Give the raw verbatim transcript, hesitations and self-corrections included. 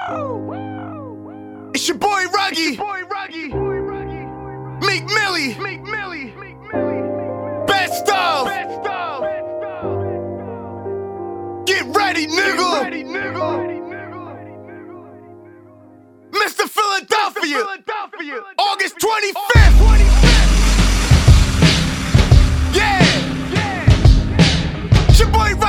It's your boy Ruggy. Meek Millie. Best of. Get ready, nigga. Mister Philadelphia. August twenty-fifth. Yeah. It's your boy